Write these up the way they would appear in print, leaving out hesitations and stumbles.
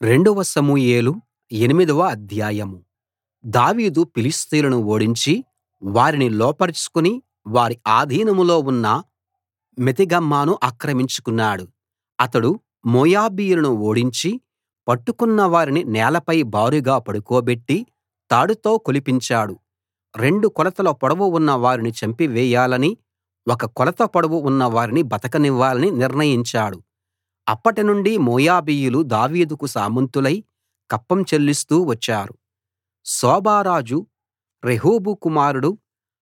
రెండవ సమూయేలు ఎనిమిదవ అధ్యాయం. దావీదు ఫిలిష్తీయులను ఓడించి వారిని లోపరుచుకుని వారి ఆధీనంలో ఉన్న మెతెగమ్మాను ఆక్రమించుకున్నాడు. అతడు మోయాబీయులను ఓడించి పట్టుకున్న వారిని నేలపై బారుగా పడుకోబెట్టి తాడుతో కొలిపించాడు. 2 కొలతల పొడవు ఉన్న వారిని చంపివేయాలని, 1 కొలత పొడవు ఉన్న వారిని బతకనివ్వాలని నిర్ణయించాడు. అప్పటినుండి మోయాబీయులు దావీదుకు సామంతులై కప్పం చెల్లిస్తూ వచ్చారు. సోబా రాజు రెహోబు కుమారుడు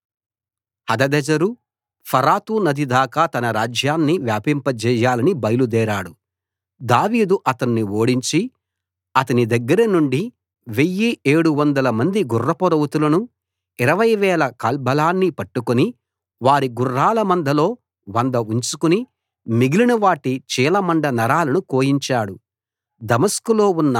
హదదెజరు ఫరాతు నది దాకా తన రాజ్యాన్ని వ్యాపింపజేయాలని బయలుదేరాడు. దావీదు అతన్ని ఓడించి అతని దగ్గర నుండి 1700 మంది గుర్రపు రౌతులను, 20,000 కాల్బలాన్ని పట్టుకుని వారి గుర్రాల మందలో 100 ఉంచుకుని మిగిలిన వాటి చీలమండ నరాలను కోయించాడు. దమస్కులో ఉన్న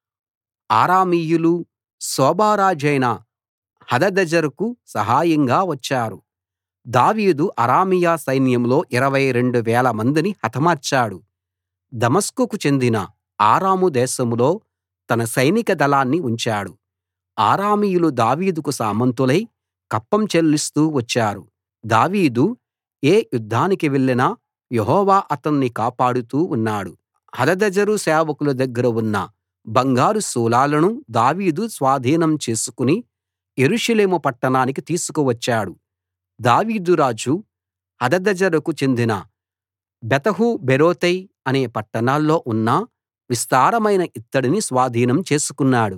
అరామీయులు సోబా రాజైన హదదెజెరుకు సహాయంగా వచ్చారు. దావీదు అరామీయ సైన్యంలో 22,000 మందిని హతమార్చాడు. దమస్కుకు చెందిన అరాము దేశంలో తన సైనిక దళాన్ని ఉంచాడు. అరామీయులు దావీదుకు సామంతులై కప్పం చెల్లిస్తూ వచ్చారు. దావీదు ఏ యుద్ధానికి వెళ్ళినా యెహోవా అతన్ని కాపాడుతూ ఉన్నాడు. హదదెజెరు సేవకుల దగ్గర ఉన్న బంగారు శూలాలను దావీదు స్వాధీనం చేసుకుని యెరూషలేము పట్టణానికి తీసుకువచ్చాడు. దావీదు రాజు హదదెజెరుకు చెందిన బెతహు బెరోతై అనే పట్టణాల్లో ఉన్న విస్తారమైన ఇత్తడిని స్వాధీనం చేసుకున్నాడు.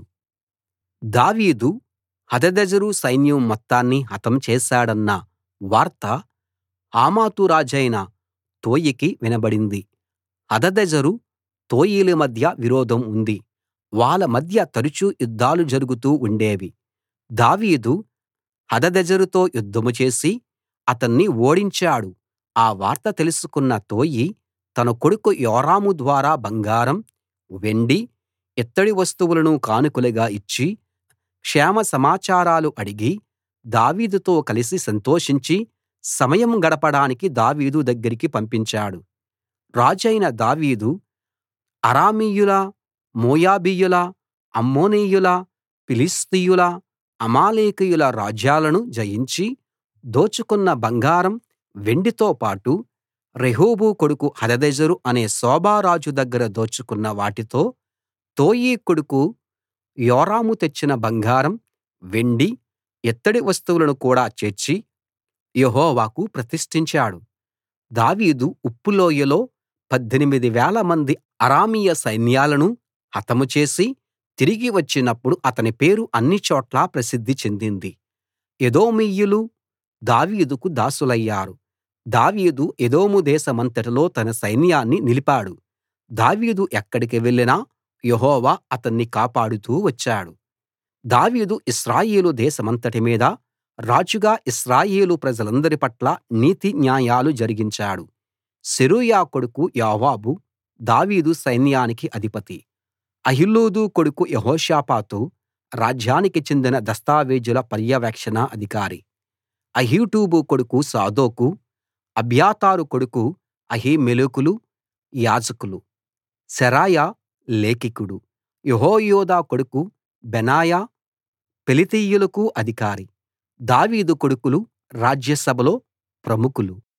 దావీదు హదదెజెరు సైన్యం మొత్తాన్ని హతం చేశాడన్న వార్త హమాతు రాజైన తోయికి వినబడింది. హదదెజెరు తోయిల మధ్య విరోధం ఉంది. వాళ్ళ మధ్య తరచూ యుద్ధాలు జరుగుతూ ఉండేవి. దావీదు హదదెజెరుతో యుద్ధం చేసి అతన్ని ఓడించాడు. ఆ వార్త తెలుసుకున్న తోయి తన కొడుకు యోరాము ద్వారా బంగారం, వెండి, ఇత్తడి వస్తువులను కానుకలుగా ఇచ్చి క్షేమ సమాచారాలు అడిగి దావీదుతో కలిసి సంతోషించి సమయం గడపడానికి దావీదు దగ్గరికి పంపించాడు. రాజైన దావీదు అరామీయుల, మోయాబీయుల, అమ్మోనీయుల, ఫిలిష్తీయుల, అమాలేకీయుల రాజ్యాలను జయించి దోచుకున్న బంగారం, వెండితో పాటు రెహోబు కొడుకు హదదెజెరు అనే సోబా రాజు దగ్గర దోచుకున్న వాటితో తోయి కొడుకు యోరాము తెచ్చిన బంగారం, వెండి, ఇత్తడి వస్తువులను కూడా చేర్చి యెహోవాకు ప్రతిష్ఠించాడు. దావీదు ఉప్పు లోయలో 18,000 మంది అరామీయ సైన్యాలను హతం చేసి తిరిగి వచ్చినప్పుడు అతని పేరు అన్ని చోట్లా ప్రసిద్ధి చెందింది. ఎదోమీయులు దావీదుకు దాసులయ్యారు. దావీదు ఎదోము దేశమంతటిలో తన సైన్యాన్ని నిలిపాడు. దావీదు ఎక్కడికి వెళ్ళినా యెహోవా అతన్ని కాపాడుతూ వచ్చాడు. దావీదు ఇశ్రాయేలు దేశమంతటి మీద రాజుగా ఇశ్రాయేలు ప్రజలందరి పట్ల నీతి న్యాయాలు జరిగించాడు. సెరూయా కొడుకు యోవాబు దావీదు సైన్యానికి అధిపతి. అహిలూదు కొడుకు యెహోషాపాతు రాజ్యానికి చెందిన దస్తావేజుల పర్యవేక్షణ అధికారి. అహీటూబు కొడుకు సాదోకు, అబ్యాతారు కొడుకు అహీమెలెకులు యాజకులు. శెరాయా లేఖికుడు. యెహోయాదా కొడుకు బెనాయా పెలేతీయులకు అధికారి. దావీదు కొడుకులు రాజ్యసభలో ప్రముఖులు.